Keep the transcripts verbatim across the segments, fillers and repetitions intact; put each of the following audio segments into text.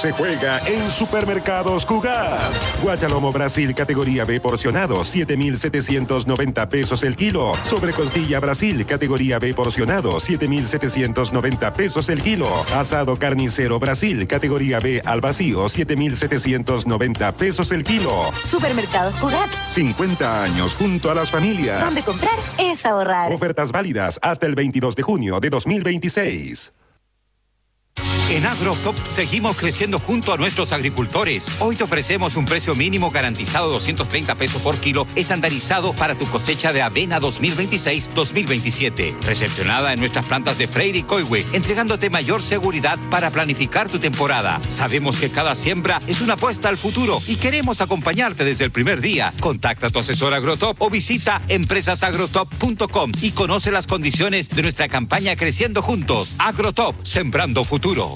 se juega en Supermercados Cugat. Guachalomo Brasil categoría B porcionado, siete mil setecientos noventa pesos el kilo. Sobrecostilla Brasil categoría B porcionado, siete mil setecientos noventa pesos el kilo. Asado carnicero Brasil categoría B al vacío, siete mil setecientos noventa pesos el kilo. Supermercados Cugat. cincuenta años junto a las familias. Donde comprar es ahorrar. Ofertas válidas hasta el veintidós de junio de dos mil veintiséis. En AgroTop seguimos creciendo junto a nuestros agricultores. Hoy te ofrecemos un precio mínimo garantizado de doscientos treinta pesos por kilo, estandarizado para tu cosecha de avena dos mil veintiséis dos mil veintisiete. Recepcionada en nuestras plantas de Freire y Coihue, entregándote mayor seguridad para planificar tu temporada. Sabemos que cada siembra es una apuesta al futuro y queremos acompañarte desde el primer día. Contacta a tu asesor AgroTop o visita empresas agrotop punto com y conoce las condiciones de nuestra campaña Creciendo Juntos. AgroTop, sembrando futuro.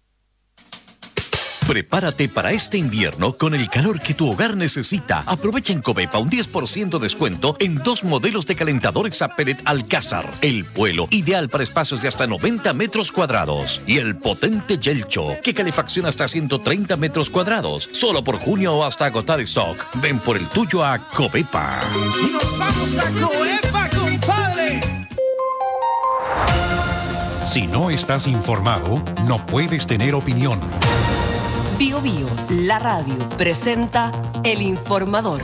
Prepárate para este invierno con el calor que tu hogar necesita. Aprovecha en Covepa un diez por ciento descuento en dos modelos de calentadores a pellet Alcázar. El Vuelo, ideal para espacios de hasta noventa metros cuadrados. Y el potente Yelcho, que calefacciona hasta ciento treinta metros cuadrados. Solo por junio o hasta agotar stock. Ven por el tuyo a Covepa. ¡Nos vamos a Covepa, compadre! Si no estás informado, no puedes tener opinión. Bio Bio, la radio, presenta El Informador.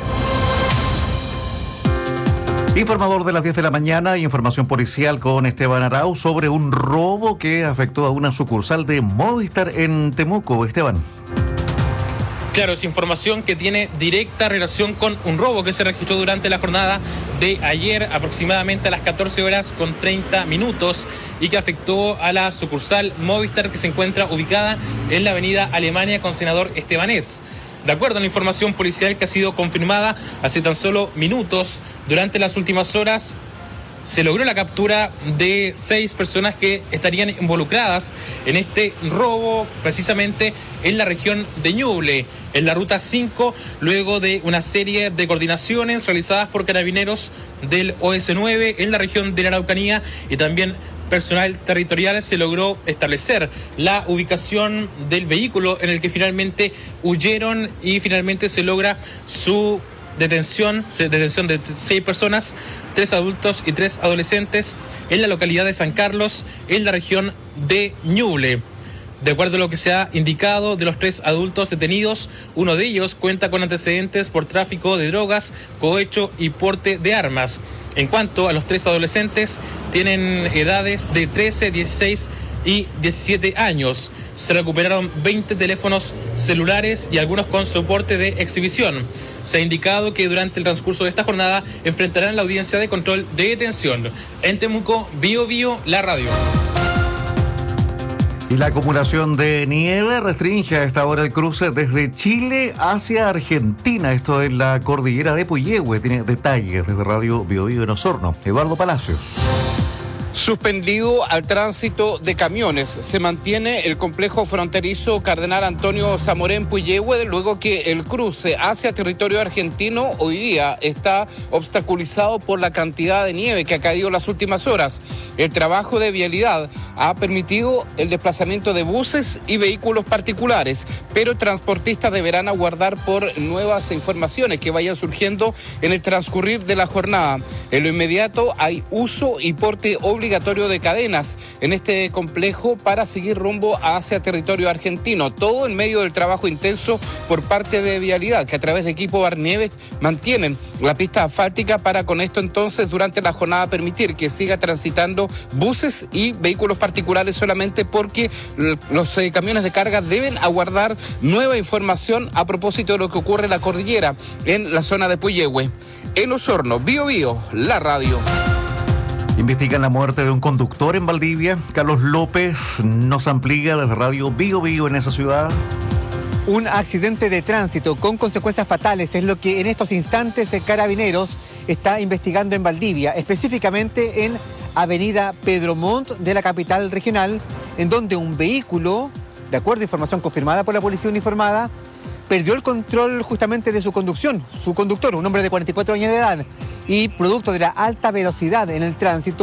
Informador de las diez de la mañana, información policial con Esteban Arau sobre un robo que afectó a una sucursal de Movistar en Temuco. Esteban. Claro, es información que tiene directa relación con un robo que se registró durante la jornada de ayer, aproximadamente a las catorce horas con treinta minutos, y que afectó a la sucursal Movistar que se encuentra ubicada en la avenida Alemania con Senador Estebanés. De acuerdo a la información policial que ha sido confirmada hace tan solo minutos, durante las últimas horas se logró la captura de seis personas que estarían involucradas en este robo, precisamente en la región de Ñuble, en la ruta cinco, luego de una serie de coordinaciones realizadas por carabineros del O S nueve en la región de la Araucanía y también personal territorial. Se logró establecer la ubicación del vehículo en el que finalmente huyeron y finalmente se logra su detención, detención de seis personas, tres adultos y tres adolescentes en la localidad de San Carlos, en la región de Ñuble. De acuerdo a lo que se ha indicado, de los tres adultos detenidos, uno de ellos cuenta con antecedentes por tráfico de drogas, cohecho y porte de armas. En cuanto a los tres adolescentes, tienen edades de trece, dieciséis y diecisiete años. Se recuperaron veinte teléfonos celulares y algunos con soporte de exhibición. Se ha indicado que durante el transcurso de esta jornada enfrentarán la audiencia de control de detención. En Temuco, Bio Bio, la radio. Y la acumulación de nieve restringe a esta hora el cruce desde Chile hacia Argentina. Esto es la cordillera de Puyehue. Tiene detalles desde Radio Bio Bio en Osorno. Eduardo Palacios. Suspendido al tránsito de camiones. Se mantiene el complejo fronterizo Cardenal Antonio Zamorén Puyehue, luego que el cruce hacia territorio argentino hoy día está obstaculizado por la cantidad de nieve que ha caído las últimas horas. El trabajo de vialidad ha permitido el desplazamiento de buses y vehículos particulares, pero transportistas deberán aguardar por nuevas informaciones que vayan surgiendo en el transcurrir de la jornada. En lo inmediato hay uso y porte obligatorio obligatorio de cadenas en este complejo para seguir rumbo hacia territorio argentino. Todo en medio del trabajo intenso por parte de Vialidad, que a través de equipo Barnieves mantienen la pista asfáltica para con esto entonces durante la jornada permitir que siga transitando buses y vehículos particulares solamente porque los eh, camiones de carga deben aguardar nueva información a propósito de lo que ocurre en la cordillera en la zona de Puyehue. En Osorno, Bio Bio, la radio. Investigan la muerte de un conductor en Valdivia. Carlos López nos amplía desde Radio Bio Bio en esa ciudad. Un accidente de tránsito con consecuencias fatales es lo que en estos instantes Carabineros está investigando en Valdivia, específicamente en Avenida Pedro Montt de la capital regional, en donde un vehículo, de acuerdo a información confirmada por la policía uniformada, perdió el control justamente de su conducción. Su conductor, un hombre de cuarenta y cuatro años de edad, y producto de la alta velocidad en el tránsito,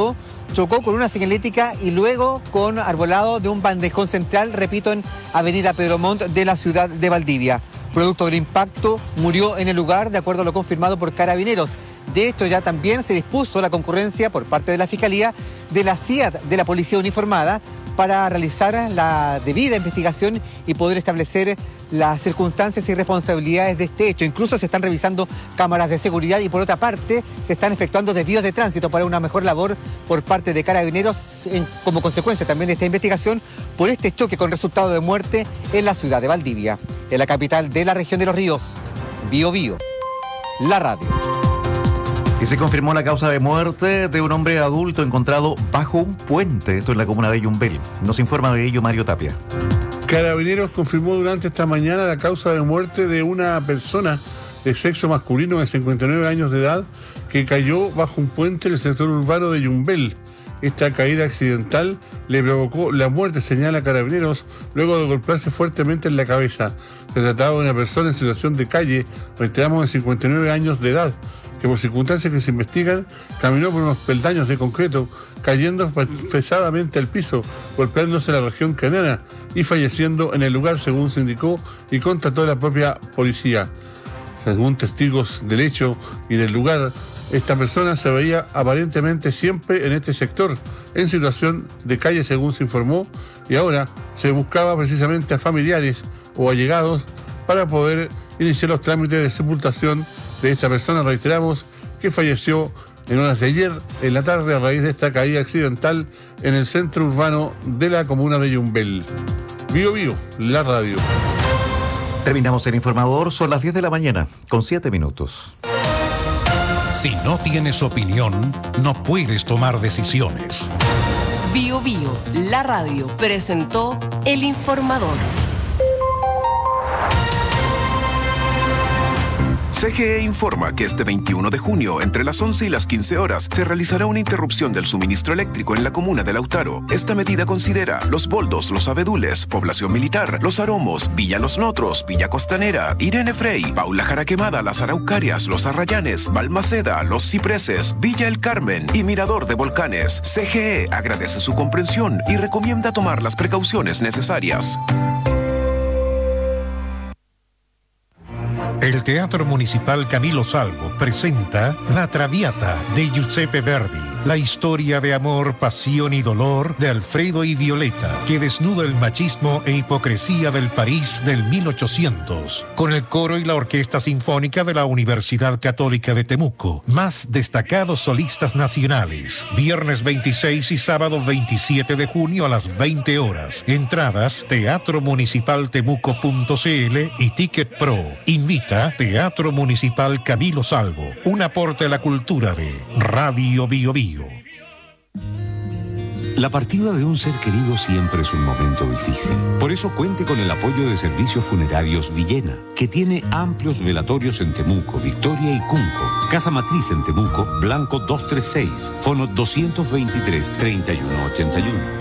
chocó con una señalética y luego con arbolado de un bandejón central, repito, en Avenida Pedro Montt de la ciudad de Valdivia. Producto del impacto, murió en el lugar, de acuerdo a lo confirmado por Carabineros. De hecho, ya también se dispuso la concurrencia por parte de la Fiscalía de la C I A D, de la Policía Uniformada, para realizar la debida investigación y poder establecer las circunstancias y responsabilidades de este hecho. Incluso se están revisando cámaras de seguridad y, por otra parte, se están efectuando desvíos de tránsito para una mejor labor por parte de Carabineros en, como consecuencia también de esta investigación por este choque con resultado de muerte en la ciudad de Valdivia, en la capital de la región de Los Ríos. Bío Bío, la radio. Y se confirmó la causa de muerte de un hombre adulto encontrado bajo un puente, esto en la comuna de Yumbel. Nos informa de ello Mario Tapia. Carabineros confirmó durante esta mañana la causa de muerte de una persona de sexo masculino de cincuenta y nueve años de edad que cayó bajo un puente en el sector urbano de Yumbel. Esta caída accidental le provocó la muerte, señala Carabineros, luego de golpearse fuertemente en la cabeza. Se trataba de una persona en situación de calle, reiteramos, de cincuenta y nueve años de edad, que por circunstancias que se investigan, caminó por unos peldaños de concreto, cayendo pesadamente al piso, golpeándose la región craneana y falleciendo en el lugar, según se indicó y constató la propia policía. Según testigos del hecho y del lugar, esta persona se veía aparentemente siempre en este sector, en situación de calle, según se informó, y ahora se buscaba precisamente a familiares o allegados para poder iniciar los trámites de sepultación de esta persona, reiteramos, que falleció en horas de ayer, en la tarde, a raíz de esta caída accidental en el centro urbano de la comuna de Yumbel. Bío Bío, la radio. Terminamos el informador, son las diez de la mañana, con siete minutos. Si no tienes opinión, no puedes tomar decisiones. Bío Bío, la radio, presentó El Informador. C G E informa que este veintiuno de junio, entre las once y las quince horas, se realizará una interrupción del suministro eléctrico en la comuna de Lautaro. Esta medida considera Los Boldos, Los Abedules, Población Militar, Los Aromos, Villa Los Notros, Villa Costanera, Irene Frey, Paula Jaraquemada, Las Araucarias, Los Arrayanes, Balmaceda, Los Cipreses, Villa El Carmen y Mirador de Volcanes. C G E agradece su comprensión y recomienda tomar las precauciones necesarias. El Teatro Municipal Camilo Salvo presenta La Traviata de Giuseppe Verdi, la historia de amor, pasión y dolor de Alfredo y Violeta, que desnuda el machismo e hipocresía del París del mil ochocientos, con el coro y la orquesta sinfónica de la Universidad Católica de Temuco, más destacados solistas nacionales, viernes veintiséis y sábado veintisiete de junio a las veinte horas. Entradas teatro municipal temuco punto c l y Ticket Pro. Invita Teatro Municipal Camilo Salvo, un aporte a la cultura de Radio Bío Bío. La partida de un ser querido siempre es un momento difícil. Por eso cuente con el apoyo de Servicios Funerarios Villena, que tiene amplios velatorios en Temuco, Victoria y Cunco. Casa Matriz en Temuco, Blanco doscientos treinta y seis, fono doscientos veintitrés, treinta y uno ochenta y uno.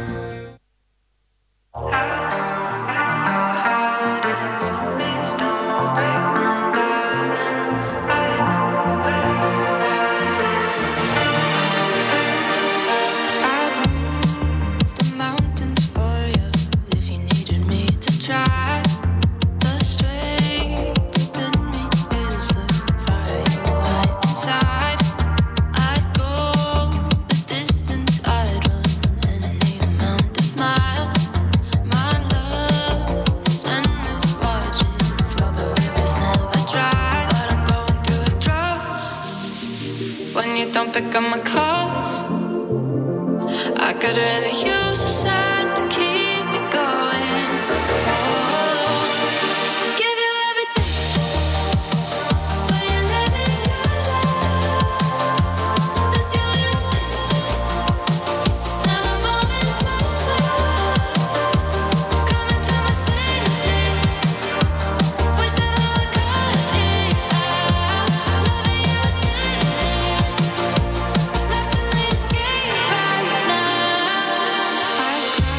I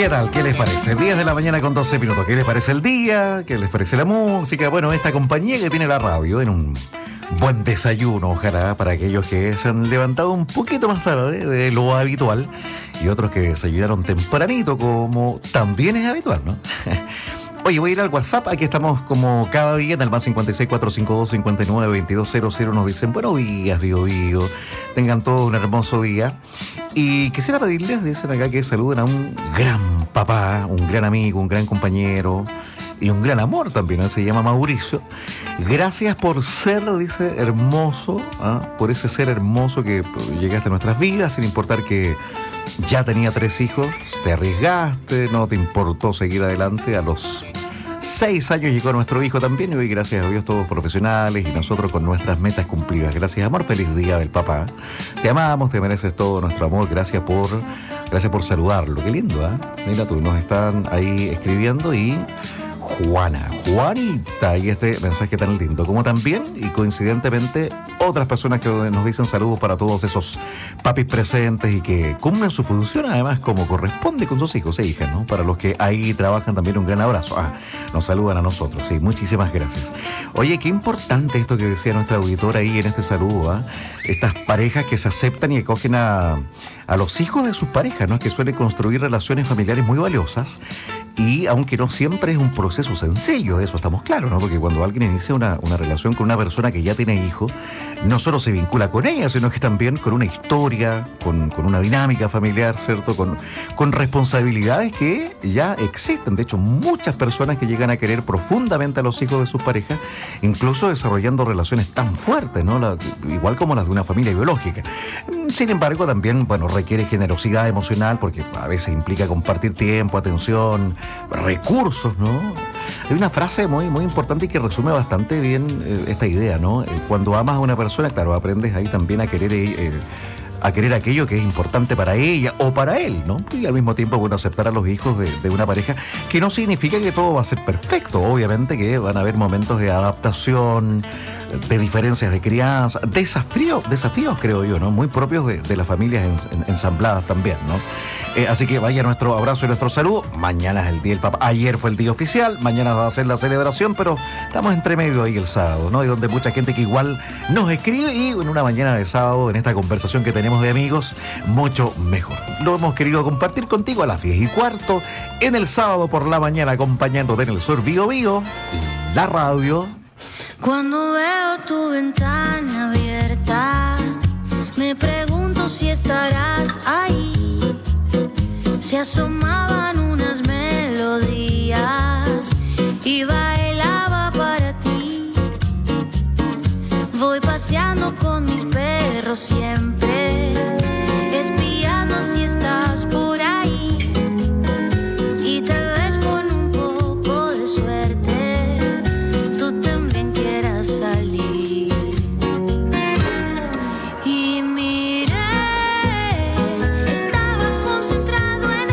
¿Qué tal? ¿Qué les parece? diez de la mañana con doce minutos. ¿Qué les parece el día? ¿Qué les parece la música? Bueno, esta compañía que tiene la radio en un buen desayuno, ojalá, para aquellos que se han levantado un poquito más tarde de lo habitual y otros que desayunaron tempranito, como también es habitual, ¿no? Oye, voy a ir al WhatsApp, aquí estamos como cada día en el más cincuenta y seis, cuatrocientos cincuenta y dos, cincuenta y nueve, veintidós cero cero. Nos dicen, buenos días, Bio Bio, tengan todos un hermoso día. Y quisiera pedirles, dicen acá, que saluden a un gran papá, un gran amigo, un gran compañero y un gran amor también, él se llama Mauricio. Gracias por ser, dice, hermoso, ¿ah? Por ese ser hermoso que llegaste a nuestras vidas, sin importar que ya tenía tres hijos, te arriesgaste, no te importó seguir adelante. A los seis años llegó nuestro hijo también y hoy, gracias a Dios, todos profesionales y nosotros con nuestras metas cumplidas. Gracias, amor, feliz día del papá. Te amamos, te mereces todo nuestro amor. Gracias por, gracias por saludarlo. Qué lindo, ¿eh? Mira tú, nos están ahí escribiendo y Juana, Juanita, y este mensaje tan lindo, como también, y coincidentemente, otras personas que nos dicen saludos para todos esos papis presentes y que cumplen su función, además, como corresponde con sus hijos e hijas, ¿no? Para los que ahí trabajan también un gran abrazo. Ah, nos saludan a nosotros, sí, muchísimas gracias. Oye, qué importante esto que decía nuestra auditora ahí en este saludo, ¿ah? Estas parejas que se aceptan y acogen a, a los hijos de sus parejas, ¿no? Que suelen construir relaciones familiares muy valiosas. Y aunque no siempre es un proceso sencillo, eso estamos claros, ¿no? Porque cuando alguien inicia una, una relación con una persona que ya tiene hijos, no solo se vincula con ella, sino que también con una historia, con, con una dinámica familiar, ¿cierto? Con, con responsabilidades que ya existen. De hecho, muchas personas que llegan a querer profundamente a los hijos de sus parejas, incluso desarrollando relaciones tan fuertes, ¿no? La, igual como las de una familia biológica. Sin embargo, también, bueno, requiere generosidad emocional porque a veces implica compartir tiempo, atención, recursos, ¿no? Hay una frase muy, muy importante y que resume bastante bien eh, esta idea, ¿no? Eh, cuando amas a una persona, claro, aprendes ahí también a querer eh, a querer aquello que es importante para ella o para él, ¿no? Y al mismo tiempo, bueno, aceptar a los hijos de, de una pareja, que no significa que todo va a ser perfecto. Obviamente que van a haber momentos de adaptación, de diferencias de crianza, desafíos, desafíos creo yo, ¿no? Muy propios de, de las familias ens, en, ensambladas también, ¿no? Eh, así que vaya nuestro abrazo y nuestro saludo. Mañana es el Día del Papá. Ayer fue el día oficial, mañana va a ser la celebración, pero estamos entre medio ahí el sábado, ¿no? Y donde mucha gente que igual nos escribe y en una mañana de sábado, en esta conversación que tenemos de amigos, mucho mejor. Lo hemos querido compartir contigo a las diez y cuarto, en el sábado por la mañana, acompañándote en el Sur Bio Bio, la radio. Cuando veo tu ventana abierta, me pregunto si estarás ahí. Se asomaban unas melodías y bailaba para ti. Voy paseando con mis perros siempre, espiando si estás por ahí. Y tal vez con un poco de suerte, tú también quieras salir. Y miré, estabas concentrado.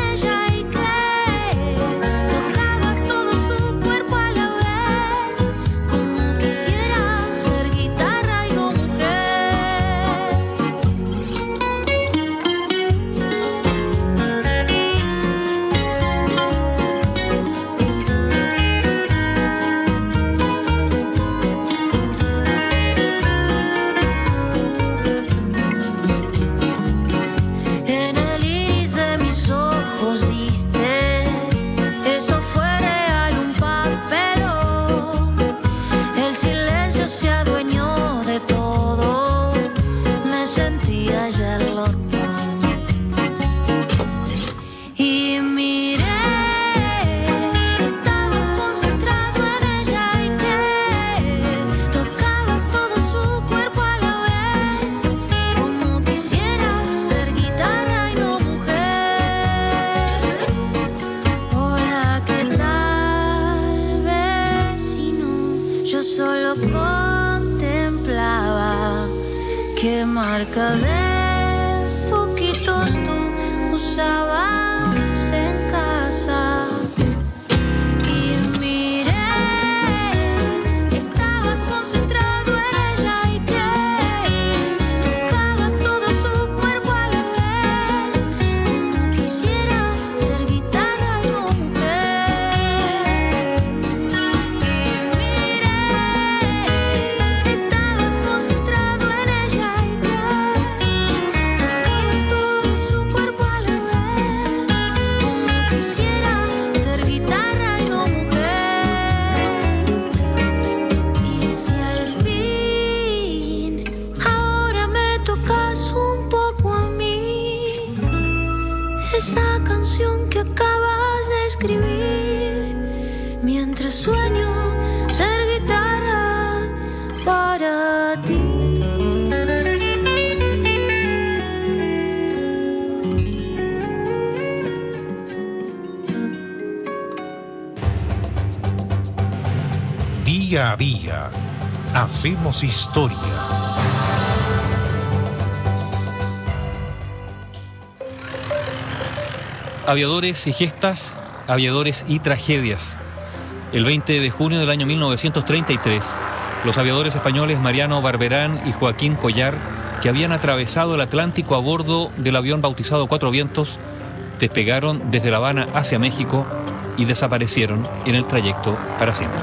¿Qué marca de foquitos tú usabas en casa? Y miré, estabas concentrado en ella y que tocabas todo su cuerpo a la vez, como quisiera ser guitarra esa canción que acabas de escribir, mientras sueño ser guitarra para ti. Día a día, hacemos historia. Aviadores y gestas, aviadores y tragedias. El veinte de junio del año mil novecientos treinta y tres, los aviadores españoles Mariano Barberán y Joaquín Collar, que habían atravesado el Atlántico a bordo del avión bautizado Cuatro Vientos, despegaron desde La Habana hacia México y desaparecieron en el trayecto para siempre.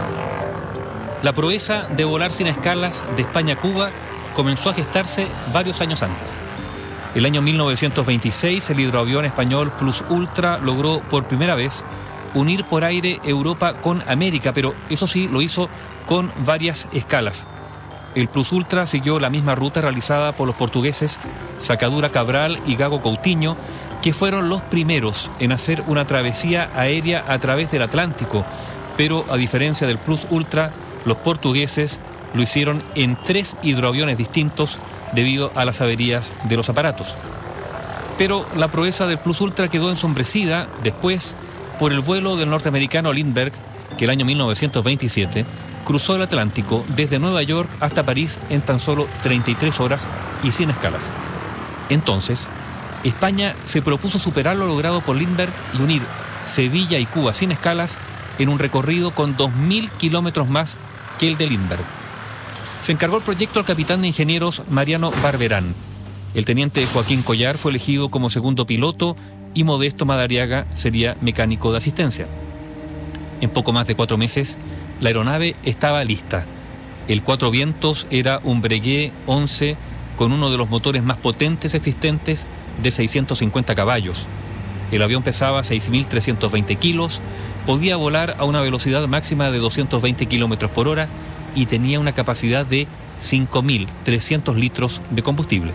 La proeza de volar sin escalas de España a Cuba comenzó a gestarse varios años antes. El año mil novecientos veintiséis, el hidroavión español Plus Ultra logró por primera vez unir por aire Europa con América, pero eso sí, lo hizo con varias escalas. El Plus Ultra siguió la misma ruta realizada por los portugueses Sacadura Cabral y Gago Coutinho, que fueron los primeros en hacer una travesía aérea a través del Atlántico, pero a diferencia del Plus Ultra, los portugueses lo hicieron en tres hidroaviones distintos debido a las averías de los aparatos. Pero la proeza del Plus Ultra quedó ensombrecida después por el vuelo del norteamericano Lindbergh, que el año mil novecientos veintisiete cruzó el Atlántico desde Nueva York hasta París en tan solo treinta y tres horas y sin escalas. Entonces, España se propuso superar lo logrado por Lindbergh y unir Sevilla y Cuba sin escalas en un recorrido con dos mil kilómetros más que el de Lindbergh. Se encargó el proyecto al capitán de ingenieros Mariano Barberán. El teniente Joaquín Collar fue elegido como segundo piloto y Modesto Madariaga sería mecánico de asistencia. En poco más de cuatro meses, la aeronave estaba lista. El Cuatro Vientos era un Breguet once con uno de los motores más potentes existentes de seiscientos cincuenta caballos. El avión pesaba seis mil trescientos veinte kilos, podía volar a una velocidad máxima de doscientos veinte kilómetros por hora y tenía una capacidad de cinco mil trescientos litros de combustible.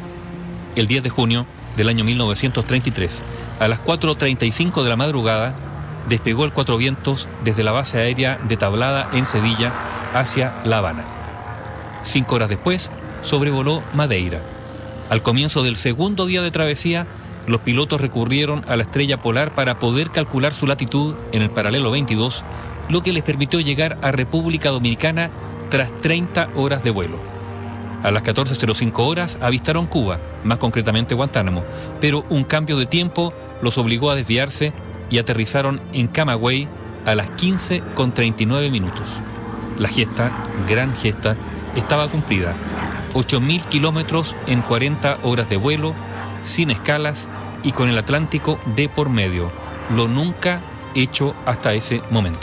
El diez de junio del año mil novecientos treinta y tres, a las cuatro treinta y cinco de la madrugada, despegó el Cuatro Vientos desde la base aérea de Tablada en Sevilla hacia La Habana. Cinco horas después, sobrevoló Madeira. Al comienzo del segundo día de travesía, los pilotos recurrieron a la estrella polar para poder calcular su latitud en el paralelo veintidós, lo que les permitió llegar a República Dominicana tras treinta horas de vuelo. A las catorce cero cinco horas avistaron Cuba, más concretamente Guantánamo, pero un cambio de tiempo los obligó a desviarse y aterrizaron en Camagüey a las quince con treinta y nueve minutos. La gesta, gran gesta, estaba cumplida. ocho mil kilómetros en cuarenta horas de vuelo, sin escalas y con el Atlántico de por medio, lo nunca hecho hasta ese momento.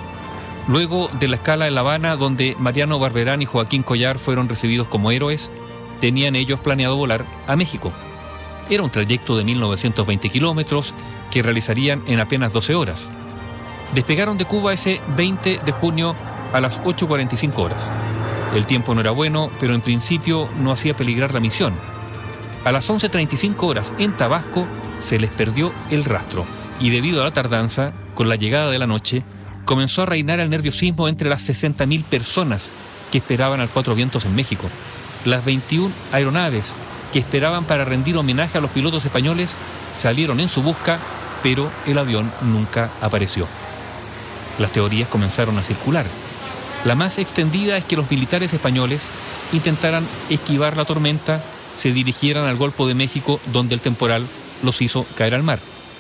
Luego de la escala en La Habana, donde Mariano Barberán y Joaquín Collar fueron recibidos como héroes, tenían ellos planeado volar a México. Era un trayecto de mil novecientos veinte kilómetros que realizarían en apenas doce horas. Despegaron de Cuba ese veinte de junio a las ocho cuarenta y cinco horas. El tiempo no era bueno, pero en principio no hacía peligrar la misión. A las once treinta y cinco horas en Tabasco se les perdió el rastro y debido a la tardanza, con la llegada de la noche, comenzó a reinar el nerviosismo entre las sesenta mil personas que esperaban al Cuatro Vientos en México. Las veintiuna aeronaves que esperaban para rendir homenaje a los pilotos españoles salieron en su busca, pero el avión nunca apareció. Las teorías comenzaron a circular. La más extendida es que los militares españoles intentaran esquivar la tormenta, se dirigieran al Golfo de México, donde el temporal los hizo caer al mar.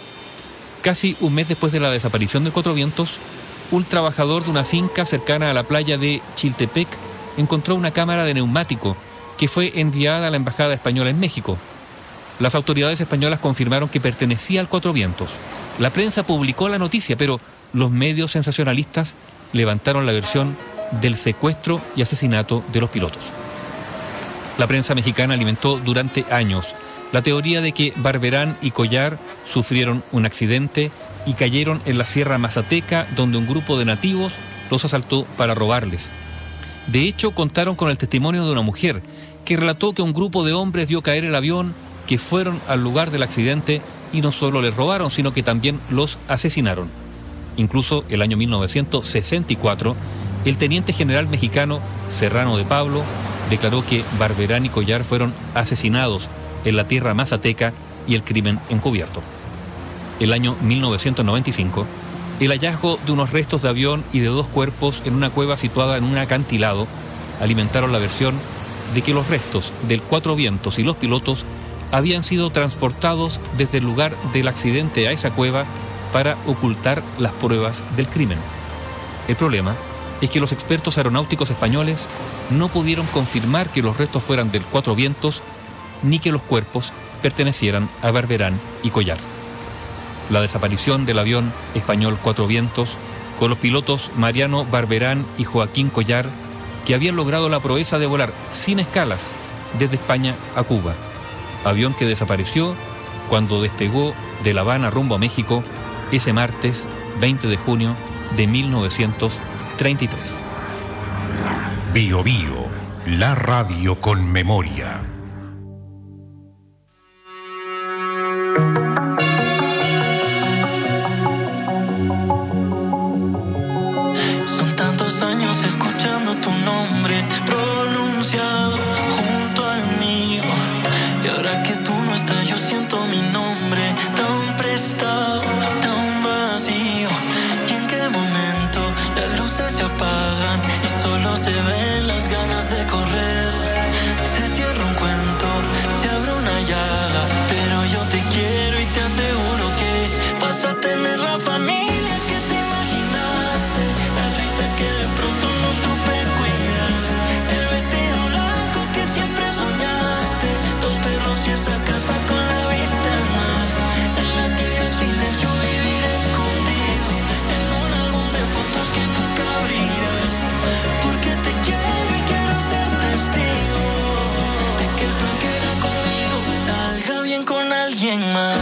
Casi un mes después de la desaparición del Cuatro Vientos, un trabajador de una finca cercana a la playa de Chiltepec encontró una cámara de neumático que fue enviada a la Embajada Española en México. Las autoridades españolas confirmaron que pertenecía al Cuatro Vientos. La prensa publicó la noticia, pero los medios sensacionalistas levantaron la versión del secuestro y asesinato de los pilotos. La prensa mexicana alimentó durante años la teoría de que Barberán y Collar sufrieron un accidente y cayeron en la Sierra Mazateca, donde un grupo de nativos los asaltó para robarles. De hecho, contaron con el testimonio de una mujer que relató que un grupo de hombres vio caer el avión, que fueron al lugar del accidente y no solo les robaron, sino que también los asesinaron. Incluso el año mil novecientos sesenta y cuatro, el teniente general mexicano Serrano de Pablo declaró que Barberán y Collar fueron asesinados en la tierra mazateca y el crimen encubierto. El año mil novecientos noventa y cinco, el hallazgo de unos restos de avión y de dos cuerpos en una cueva situada en un acantilado alimentaron la versión de que los restos del Cuatro Vientos y los pilotos habían sido transportados desde el lugar del accidente a esa cueva para ocultar las pruebas del crimen. El problema es que los expertos aeronáuticos españoles no pudieron confirmar que los restos fueran del Cuatro Vientos ni que los cuerpos pertenecieran a Barberán y Collar. La desaparición del avión español Cuatro Vientos, con los pilotos Mariano Barberán y Joaquín Collar, que habían logrado la proeza de volar sin escalas desde España a Cuba. Avión que desapareció cuando despegó de La Habana rumbo a México ese martes veinte de junio de mil novecientos treinta y tres. Bio Bio, la radio con memoria. Son tantos años escuchando tu nombre pronunciado junto al mío, y ahora que tú no estás yo siento mi nombre tan prestado, tan vacío, que en qué momento las luces se apagan y solo se ven las ganas de correr. Se cierra un cuento, se abre una llaga, pero yo te quiero y te aseguro que vas a tener la familia que te imaginaste, la risa que de pronto no supe cuidar, el vestido blanco que siempre soñaste, dos perros y esa casa con la vista al mar, en la que yo en silencio vivir escondido, en un álbum de fotos que nunca abrirás, porque te quiero y quiero ser testigo de que el plan que era conmigo salga bien con alguien más.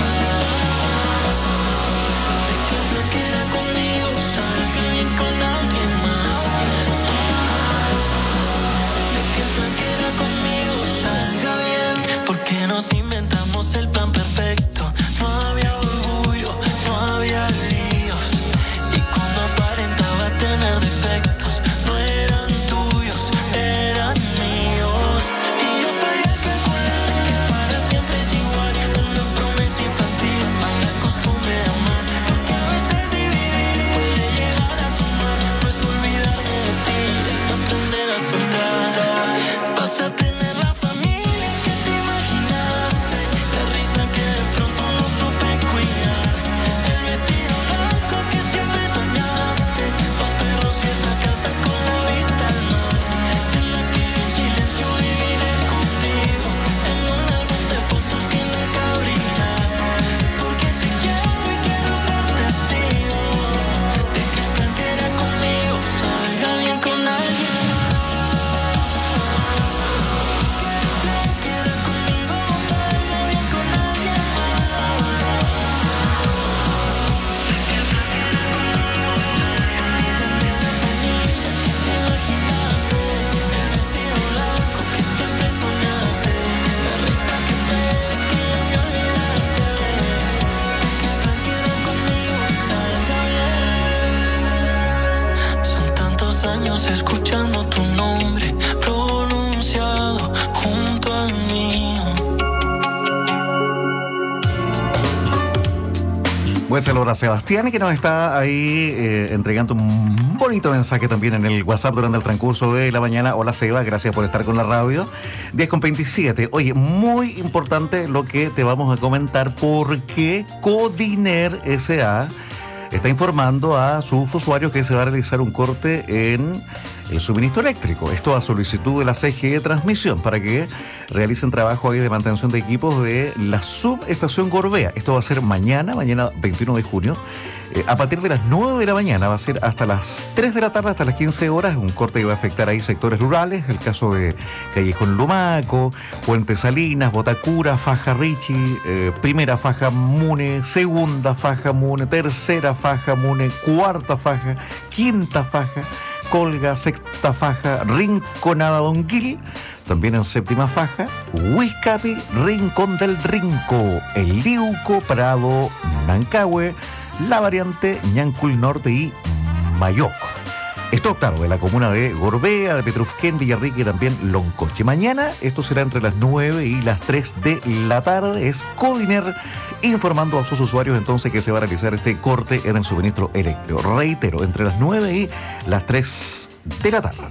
Nos inventamos el plan perfecto, no había orgullo, no había líos, y cuando aparentaba tener defectos, no eran tuyos, eran míos, y yo fui el que acuerda que para siempre es igual, una promesa infantil, mala costumbre de amar, porque a veces dividir puede llegar a sumar, no es olvidarme de ti, es aprender a soltar, vas a tener la familia que te imaginaste, la risa que de pronto no supe cuidar, el vestido blanco que siempre soñaste, los perros y esa casa con la vista al mar, en la que en silencio vivir escondido, en un álbum de fotos que nunca abrirás, porque te quiero y quiero ser testigo de que el plan que era conmigo salga bien con alguien. Años escuchando tu nombre pronunciado junto al mío. Pues el hora Sebastián, que nos está ahí eh, entregando un bonito mensaje también en el WhatsApp durante el transcurso de la mañana. Hola Seba, gracias por estar con la radio. diez con veintisiete. Oye, muy importante lo que te vamos a comentar, porque Codiner S A está informando a sus usuarios que se va a realizar un corte en el suministro eléctrico. Esto a solicitud de la C G E Transmisión, para que realicen trabajo ahí de mantención de equipos de la subestación Gorbea. Esto va a ser mañana, mañana veintiuno de junio, eh, a partir de las nueve de la mañana, va a ser hasta las tres de la tarde, hasta las quince horas, un corte que va a afectar ahí sectores rurales, el caso de Callejón Lumaco, Puente Salinas, Botacura, Faja Richi, eh, primera faja Mune, segunda faja Mune, tercera faja Mune, cuarta faja, quinta faja Colga, sexta faja Rinconada Don Gil, También en séptima faja, Huizcapi, Rincón del Rinco, El Liuco, Prado, Nancahue, La Variante, Ñancul Norte y Mayoco. Esto, claro, de la comuna de Gorbea, de Petrufquén, Villarrica y también Loncoche. Mañana, esto será entre las nueve y las tres de la tarde. Es Codiner informando a sus usuarios entonces que se va a realizar este corte en el suministro eléctrico. Reitero, entre las nueve y las tres de la tarde.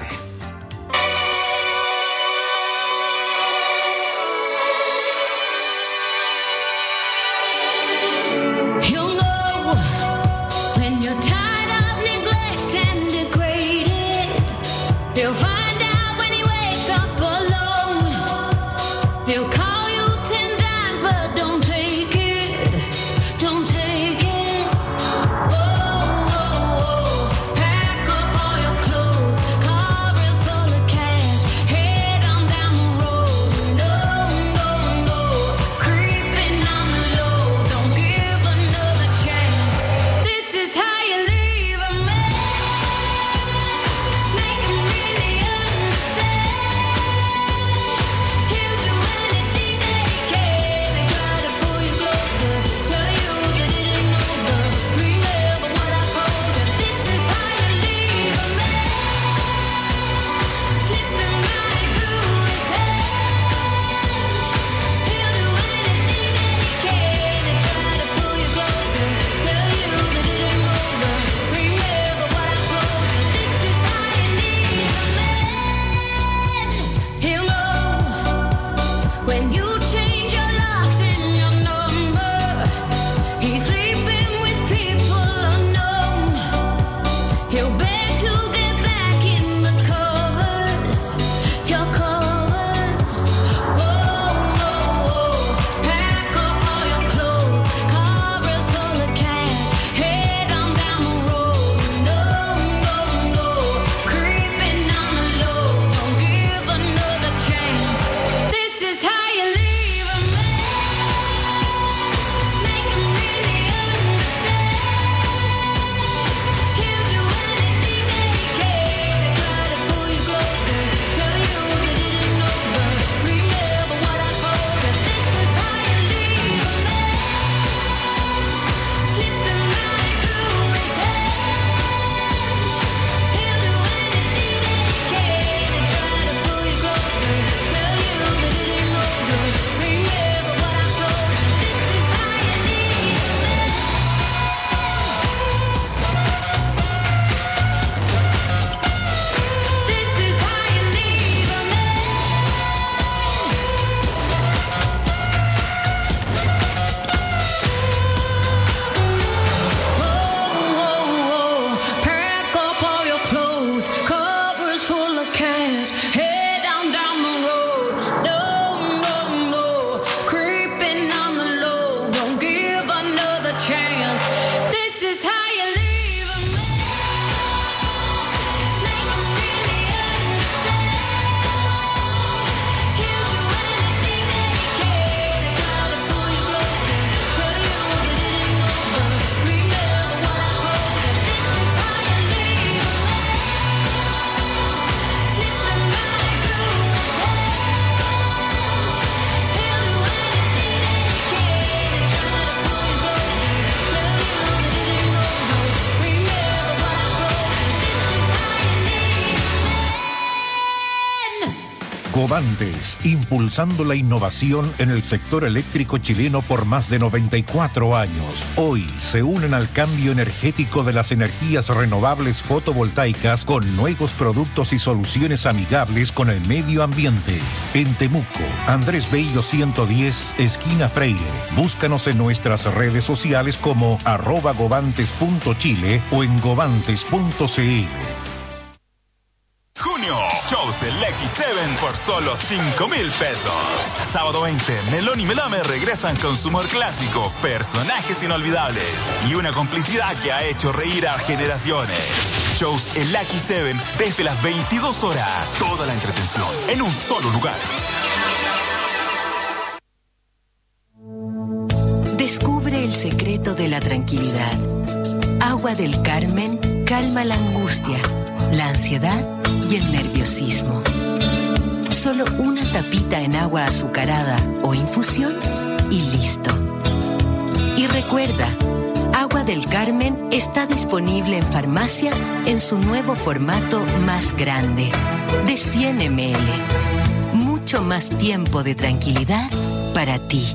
Covantes, impulsando la innovación en el sector eléctrico chileno por más de noventa y cuatro años. Hoy se unen al cambio energético de las energías renovables fotovoltaicas con nuevos productos y soluciones amigables con el medio ambiente. En Temuco, Andrés Bello ciento diez, esquina Freire. Búscanos en nuestras redes sociales como arroba govantes punto chile o en govantes punto cl. Junio, shows del X siete por solo cinco mil pesos. Sábado veinte, Melón y Melame regresan con su humor clásico, personajes inolvidables y una complicidad que ha hecho reír a generaciones. Shows el X siete desde las veintidós horas. Toda la entretención en un solo lugar. Descubre el secreto de la tranquilidad. Agua del Carmen calma la angustia, la ansiedad y el nerviosismo. Solo una tapita en agua azucarada o infusión y listo. Y recuerda, Agua del Carmen está disponible en farmacias en su nuevo formato más grande, de cien mililitros. Mucho más tiempo de tranquilidad para ti.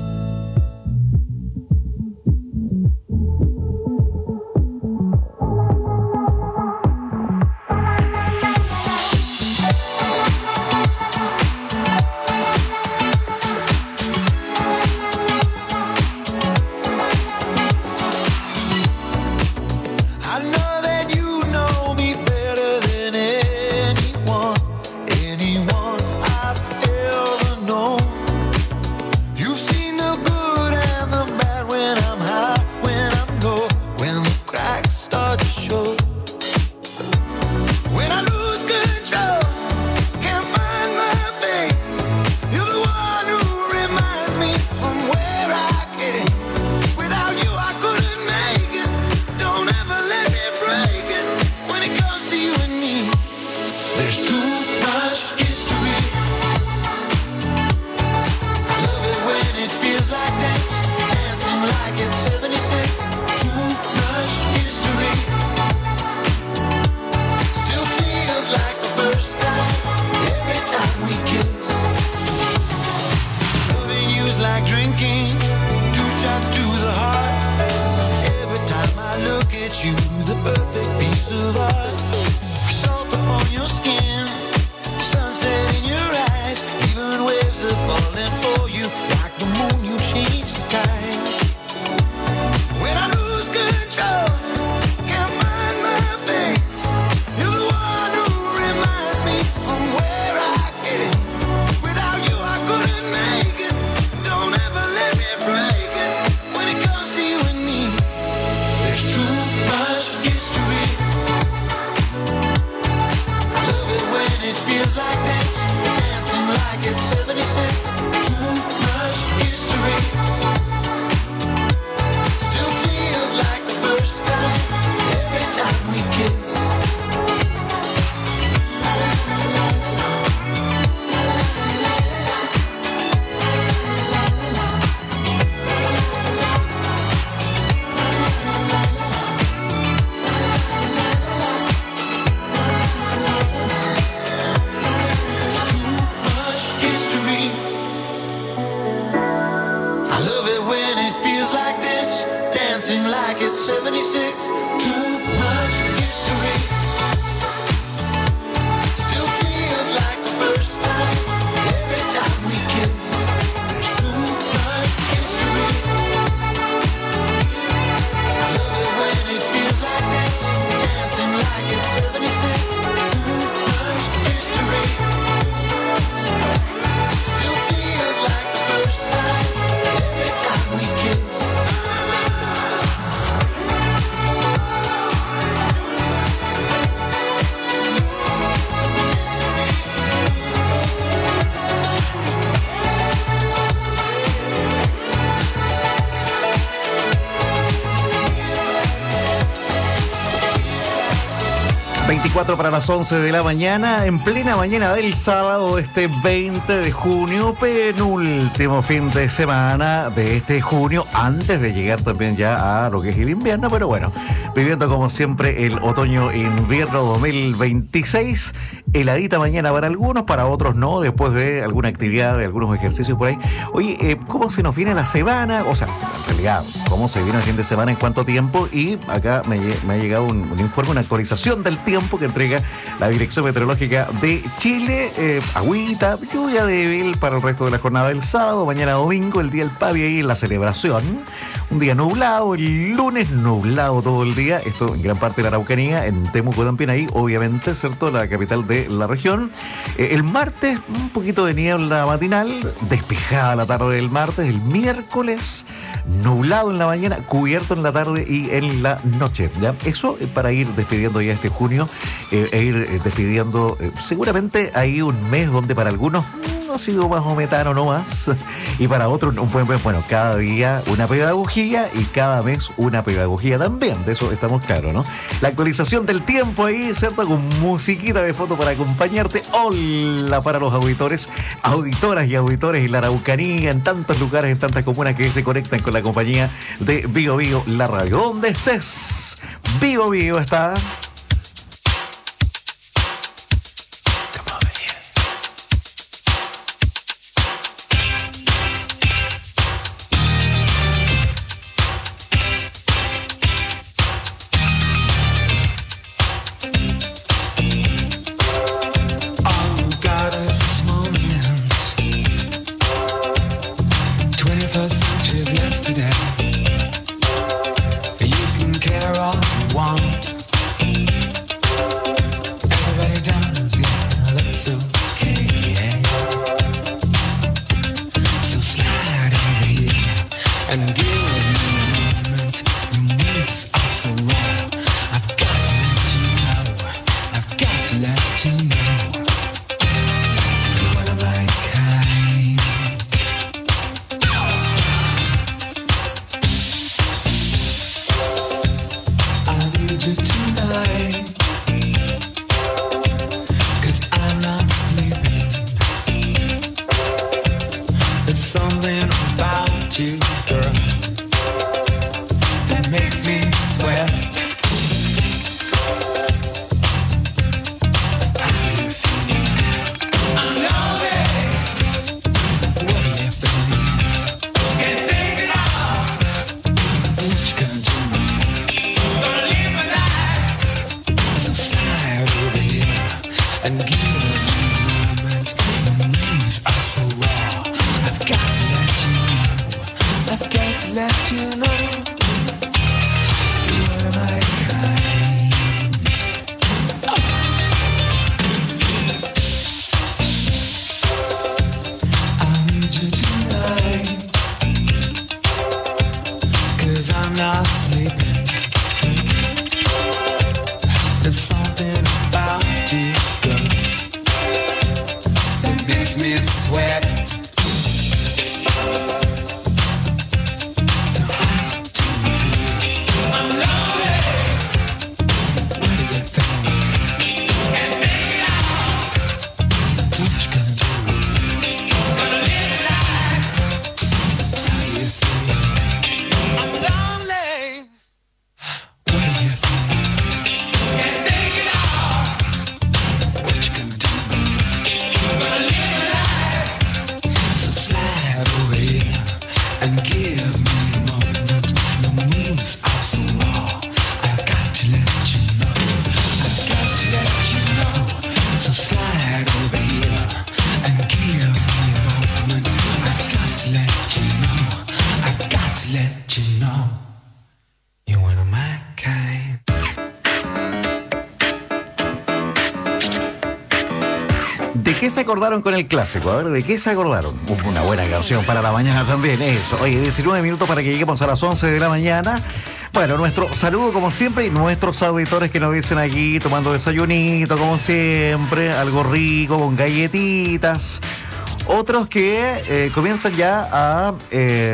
veinticuatro para las once de la mañana, en plena mañana del sábado, este veinte de junio, penúltimo fin de semana de este junio, antes de llegar también ya a lo que es el invierno, pero bueno, viviendo como siempre el otoño-invierno dos mil veintiséis, heladita mañana para algunos, para otros no, después de alguna actividad, de algunos ejercicios por ahí. Oye, eh, ¿cómo se nos viene la semana? O sea, en realidad, ¿cómo se viene el fin de semana, en cuánto tiempo? Y acá me, me ha llegado un, un informe, una actualización del tiempo que entrega la Dirección Meteorológica de Chile. Eh, agüita, lluvia débil para el resto de la jornada del sábado, mañana domingo, el día del Pavi ahí en la celebración. Un día nublado, el lunes nublado todo el día, esto en gran parte de la Araucanía, en Temuco también ahí, obviamente, ¿cierto? La capital de la región. Eh, el martes, un poquito de niebla matinal, despejada la tarde del martes. El miércoles, nublado en la mañana, cubierto en la tarde y en la noche. ¿Ya? Eso eh, para ir despidiendo ya este junio eh, e ir eh, despidiendo eh, seguramente hay un mes donde para algunos no dióxido más o metano no más. Y para otros, un buen, bueno, cada día una pedagogía y cada mes una pedagogía también. De eso estamos claros, ¿no? La actualización del tiempo ahí, ¿cierto? Con musiquita de foto para acompañarte. Hola para los auditores, auditoras y auditores en la Araucanía, en tantos lugares, en tantas comunas que se conectan con la compañía de Bio Bio, la radio. Donde estés, Bio Bio está. ¿De qué se acordaron con el clásico? A ver, ¿de qué se acordaron? Una buena canción para la mañana también, eso. Oye, diecinueve minutos para que lleguemos a las once de la mañana. Bueno, nuestro saludo como siempre y nuestros auditores que nos dicen aquí tomando desayunito como siempre, algo rico con galletitas. Otros que eh, comienzan ya a eh,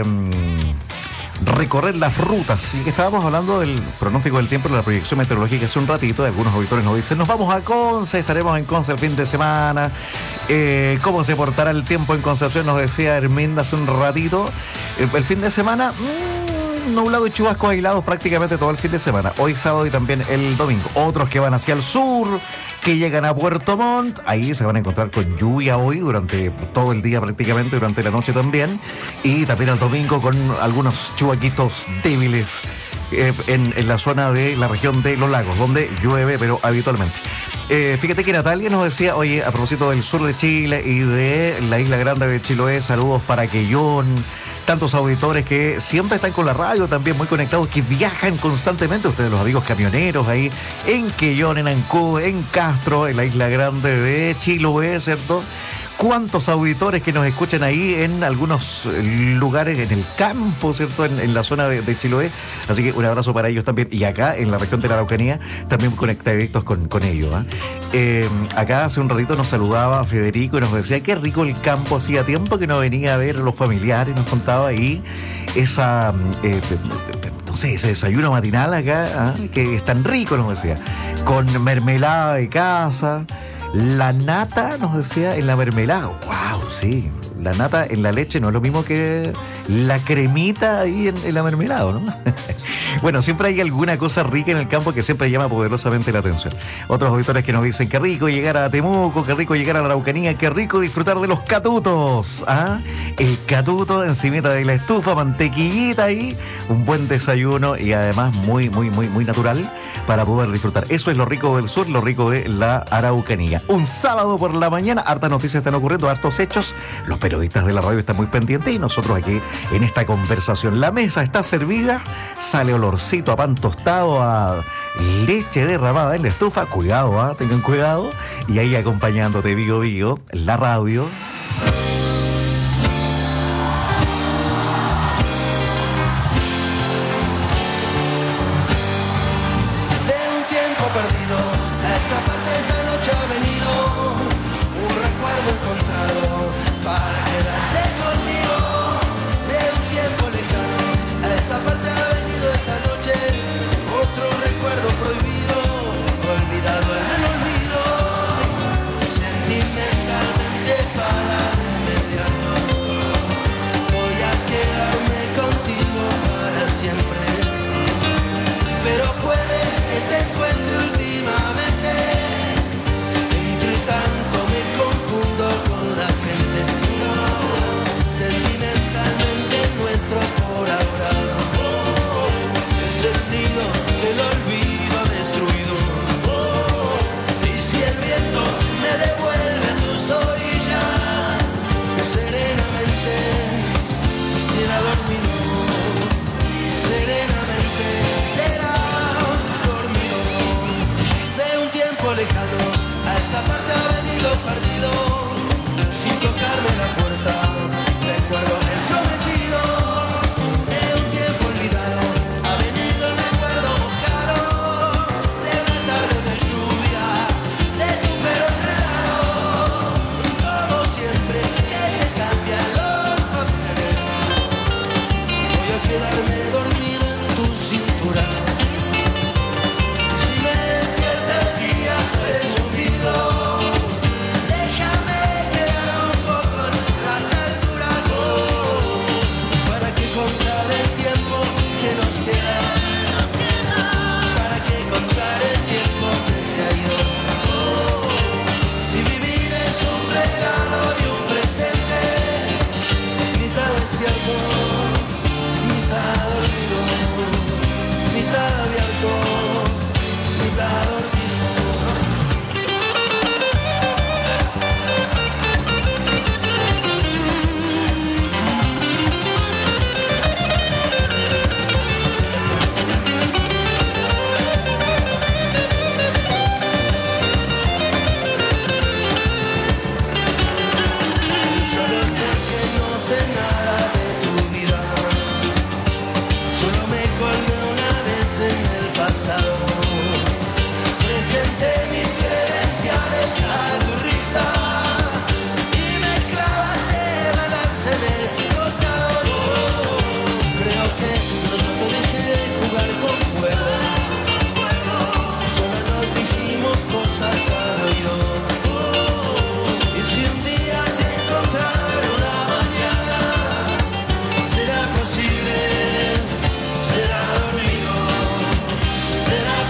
recorrer las rutas. Y que estábamos hablando del pronóstico del tiempo, de la proyección meteorológica hace un ratito. De algunos auditores nos dicen, nos vamos a Conce, estaremos en Conce el fin de semana. Eh, ¿Cómo se portará el tiempo en Concepción? Nos decía Herminda hace un ratito. Eh, el fin de semana... Mmm, nublado y chubascos aislados prácticamente todo el fin de semana. Hoy sábado y también el domingo. Otros que van hacia el sur, que llegan a Puerto Montt, ahí se van a encontrar con lluvia hoy durante todo el día prácticamente, durante la noche también. Y también el domingo con algunos chubaquitos débiles eh, en, en la zona de la región de Los Lagos, donde llueve, pero habitualmente. Eh, fíjate que Natalia nos decía, oye, a propósito del sur de Chile y de la isla grande de Chiloé, saludos para Quellón. Tantos auditores que siempre están con la radio también muy conectados, que viajan constantemente, ustedes los amigos camioneros ahí en Quellón, en Ancud, en Castro, en la isla grande de Chiloé, ¿cierto? cuántos auditores que nos escuchan ahí en algunos lugares, en el campo, ¿cierto? En, en la zona de, de Chiloé. Así que un abrazo para ellos también. Y acá, en la región de la Araucanía, también conectaditos con, con ellos. ¿eh? Eh, acá hace un ratito nos saludaba Federico y nos decía, qué rico el campo. Hacía tiempo que no venía a ver a los familiares. Nos contaba ahí esa... Eh, no sé, ese desayuno matinal acá, ¿eh? Que es tan rico, nos decía. Con mermelada de casa... La nata, nos decía, en la mermelada. ¡Wow! Sí, la nata en la leche no es lo mismo que la cremita ahí en, en la mermelada, ¿no? Bueno, siempre hay alguna cosa rica en el campo que siempre llama poderosamente la atención. Otros auditores que nos dicen, qué rico llegar a Temuco, qué rico llegar a la Araucanía, qué rico disfrutar de los catutos. ¿Ah? El catuto encimita de la estufa, mantequillita ahí, un buen desayuno y además muy, muy, muy, muy natural para poder disfrutar. Eso es lo rico del sur, lo rico de la Araucanía. Un sábado por la mañana, hartas noticias están ocurriendo, hartos hechos. Los periodistas de la radio están muy pendientes y nosotros aquí en esta conversación. La mesa está servida, sale olorcito a pan tostado, a leche derramada en la estufa. Cuidado, ¿eh? Tengan cuidado. Y ahí acompañándote, Vigo Vigo, la radio. Será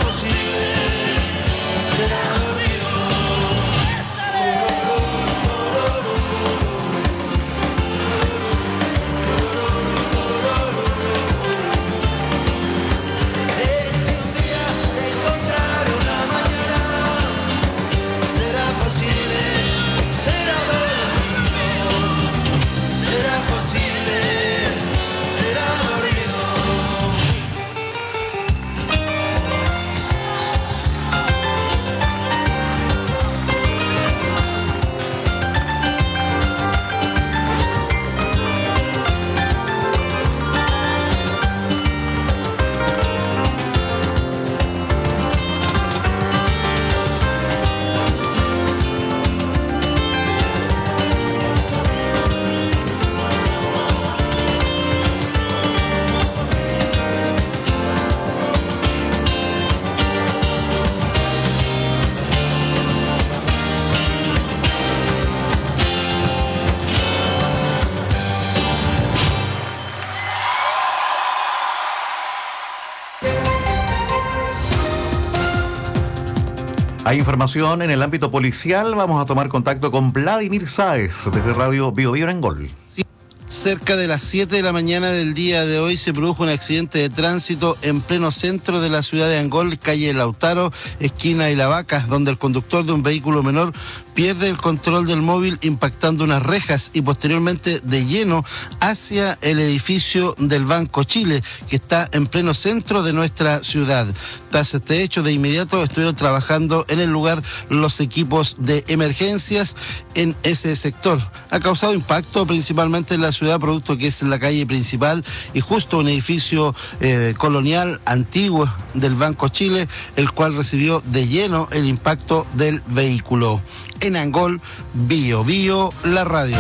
Hay información en el ámbito policial. Vamos a tomar contacto con Vladimir Sáez desde Radio Bio Bio en Angol. Sí. Cerca de las siete de la mañana del día de hoy se produjo un accidente de tránsito en pleno centro de la ciudad de Angol, calle Lautaro, esquina y La Vaca, donde el conductor de un vehículo menor pierde el control del móvil impactando unas rejas y posteriormente de lleno hacia el edificio del Banco Chile, que está en pleno centro de nuestra ciudad. Tras este hecho, de inmediato estuvieron trabajando en el lugar los equipos de emergencias en ese sector. Ha causado impacto principalmente en la ciudad, producto que es en la calle principal y justo un edificio eh, colonial antiguo del Banco Chile, el cual recibió de lleno el impacto del vehículo. En Angol, Bio Bio, la radio.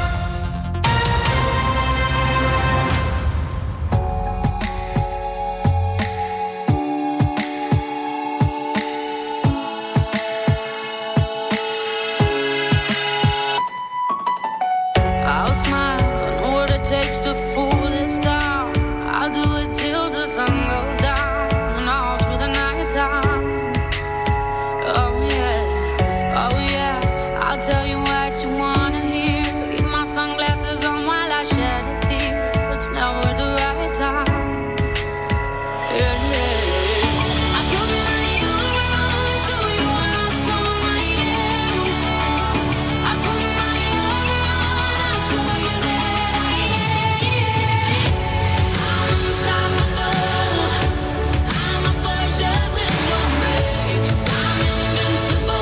Tell you what you wanna hear. Keep my sunglasses on while I shed a tear. It's never the right time. Yeah, yeah. I put my armor on so you are strong I am. I put my armor on, I'll show you that I am. I'm unstoppable. I'm a Porsche with no brakes. I'm invincible.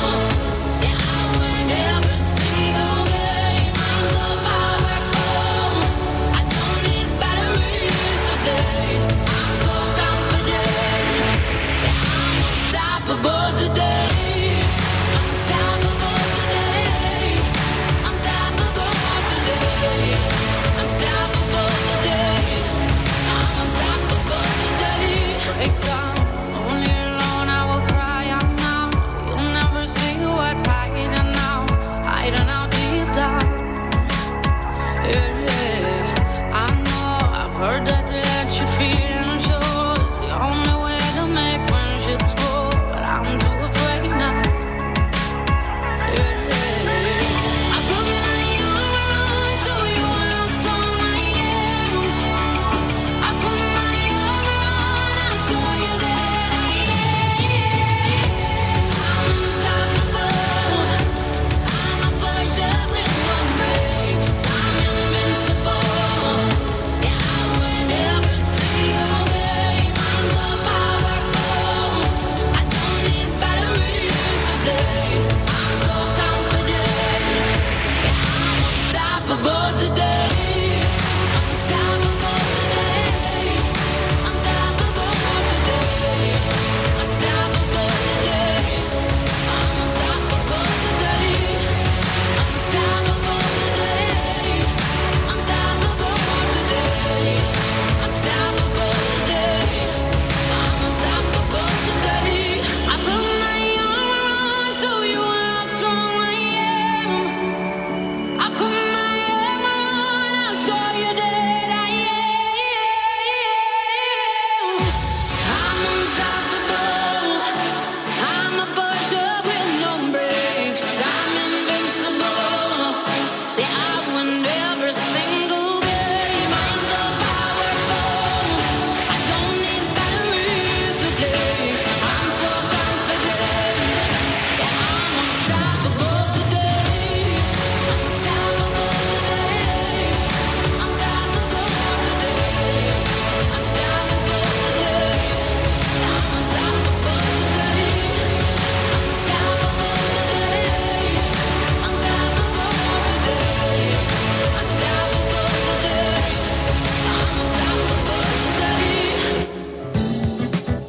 Every single game, I'm so powerful. I don't need batteries to play. I'm so confident. Yeah, I'm unstoppable today. Unstoppable today. Unstoppable today. Unstoppable today. I'm unstoppable today. Break down, only alone I will cry out now. You'll never see what's hiding now. Hiding out deep down. Yeah, yeah. I know, I've heard that to let you feel and show is the only way to make friendships grow, but I'm too afraid now. Yeah, yeah. I put my armor on so you are how strong I am. I put my armor on, I'll show you that I am. I'm unstoppable. I'm a Porsche with no brakes. I'm invincible. Yeah, I win every single game. I'm so powerful. I don't need batteries to play. I'm so confident. Yeah, I'm unstoppable today. Unstoppable today. Unstoppable today. Unstoppable today. I'm unstoppable today. Unstoppable today. Unstoppable today. Unstoppable today. I'm unstoppable today. I put my armor on, show you how strong I am. I put my armor on, I'll show you that I am. I'm unstoppable. I'm a Porsche with no brakes. I'm invincible. Yeah, I win every single game. I'm so powerful. I don't need batteries to play. I'm so confident. Yeah, I'm unstoppable today. Unstoppable today. Unstoppable today. Unstoppable today. I'm unstoppable today. Unstoppable today. Unstoppable today. Unstoppable today. I'm unstoppable today.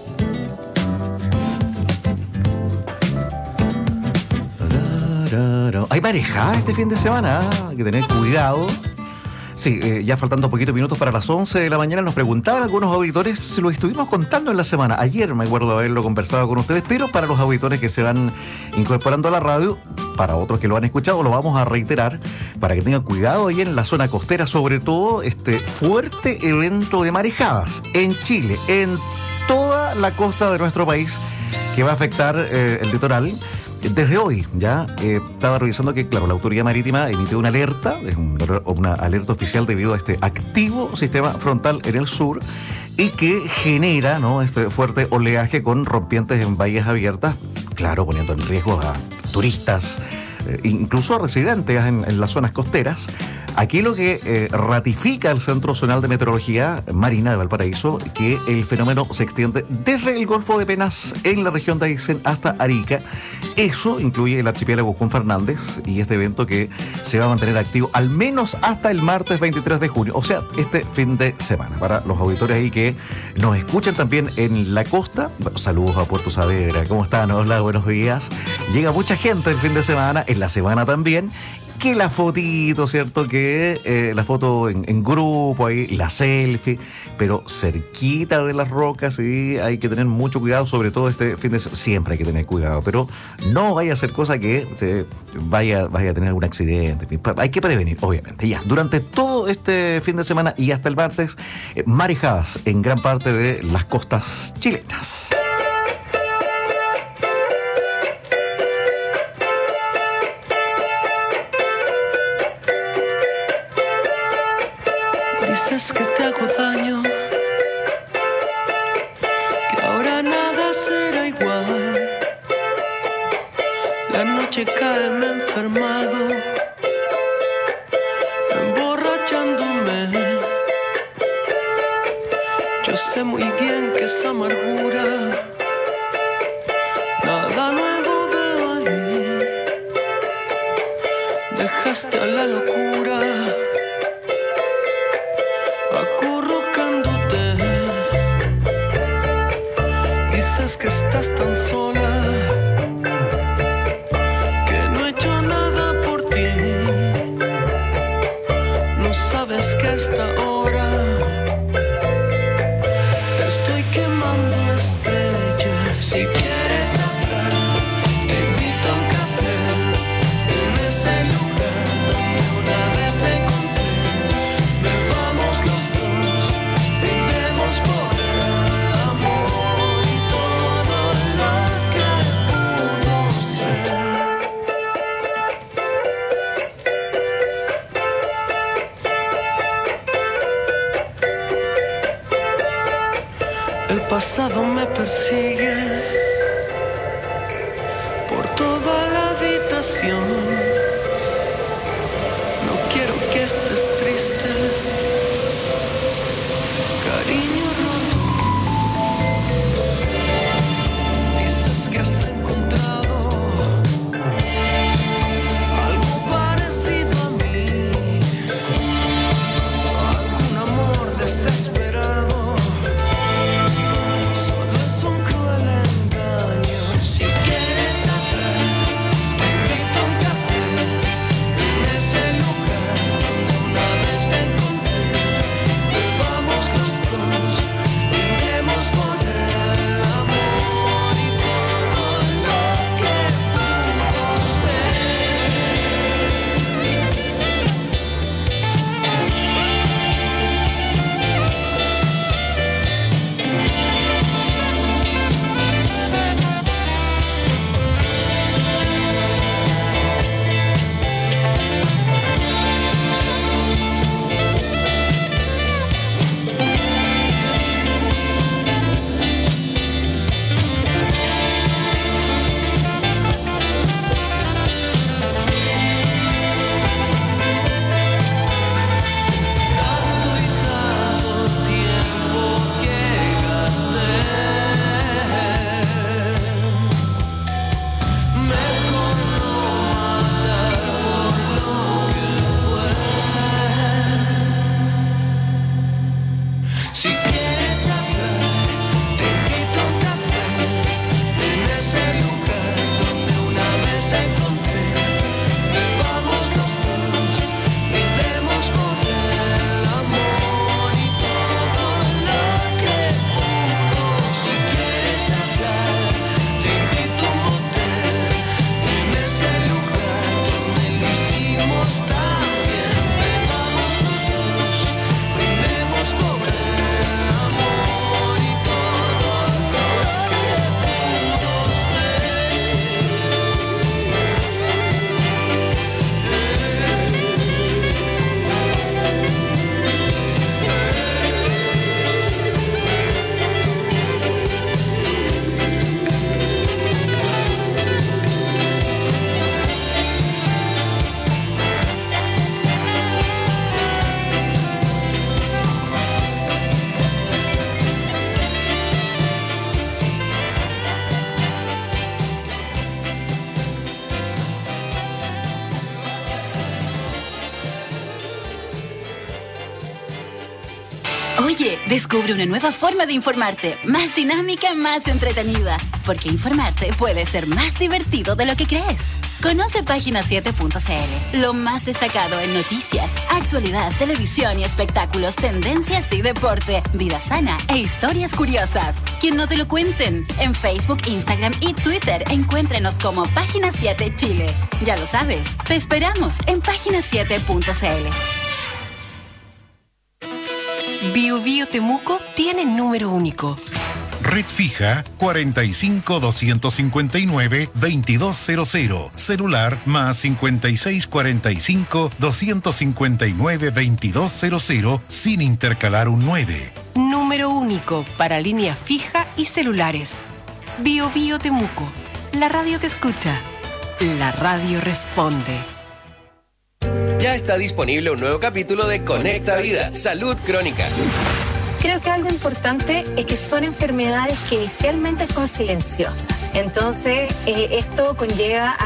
Tarara. Hay marejada este fin de semana, ¿eh? Hay que tener cuidado. Sí, eh, ya faltando poquitos minutos para las once de la mañana, nos preguntaban algunos auditores, se lo estuvimos contando en la semana. Ayer me acuerdo haberlo conversado con ustedes, pero para los auditores que se van incorporando a la radio, para otros que lo han escuchado, lo vamos a reiterar para que tengan cuidado ahí en la zona costera, sobre todo este fuerte evento de marejadas en Chile, en toda la costa de nuestro país. que va a afectar eh, el litoral. Desde hoy ya eh, estaba revisando que, claro, la autoridad marítima emitió una alerta, es un, una alerta oficial debido a este activo sistema frontal en el sur y que genera, ¿no?, este fuerte oleaje con rompientes en bahías abiertas, claro, poniendo en riesgo a turistas, eh, incluso a residentes en, en las zonas costeras. Aquí lo que eh, ratifica el Centro Zonal de Meteorología Marina de Valparaíso, que el fenómeno se extiende desde el Golfo de Penas en la región de Aysén hasta Arica. Eso incluye el archipiélago Juan Fernández y este evento que se va a mantener activo al menos hasta el martes veintitrés de junio, o sea, este fin de semana. Para los auditores ahí que nos escuchan también en la costa, bueno, saludos a Puerto Saavedra, ¿cómo están? Hola, buenos días. Llega mucha gente el fin de semana, en la semana también. Que la fotito, ¿cierto? Que eh, la foto en, en grupo, ahí, la selfie, pero cerquita de las rocas, y hay que tener mucho cuidado, sobre todo este fin de semana. Siempre hay que tener cuidado, pero no vaya a ser cosa que se vaya, vaya a tener algún accidente. Hay que prevenir, obviamente. Ya, durante todo este fin de semana y hasta el martes, eh, marejadas en gran parte de las costas chilenas. Dices que te hago daño, que ahora nada será igual. La noche cae, me he enfermado, emborrachándome. Yo sé muy bien que esa amargura nada nuevo veo ahí. Dejaste a la locura acurrucándote. Dices que estás tan sola, que no he hecho nada por ti. No sabes que a esta hora estoy quemando estrellas. Si quieres hablar, te invito a un café en ese lugar donde una vez te encontré. Bebamos los dos, brindemos por el amor y todo lo que pudo ser. El pasado me persigue por toda la habitación. No quiero que estés triste, cariño roto. Dices que has encontrado algo parecido a mí, algún amor desesperado. Solo es un cruel engaño. Oye, descubre una nueva forma de informarte, más dinámica, más entretenida, porque informarte puede ser más divertido de lo que crees. Conoce página siete punto c l, lo más destacado en noticias, actualidad, televisión y espectáculos, tendencias y deporte, vida sana e historias curiosas. Que no te lo cuenten. En Facebook, Instagram y Twitter encuéntrenos como Página siete Chile. Ya lo sabes, te esperamos en página siete punto c l. Bio Bio Temuco tiene número único. Red fija cuarenta y cinco, doscientos cincuenta y nueve, veintidós cero cero. Celular más cincuenta y seis, cuarenta y cinco, doscientos cincuenta y nueve, veintidós cero cero sin intercalar un nueve. Número único para línea fija y celulares. Bio Bio Temuco. La radio te escucha. La radio responde. Ya está disponible un nuevo capítulo de Conecta Vida, Salud Crónica. Creo que algo importante es que son enfermedades que inicialmente son silenciosas. Entonces, eh, esto conlleva a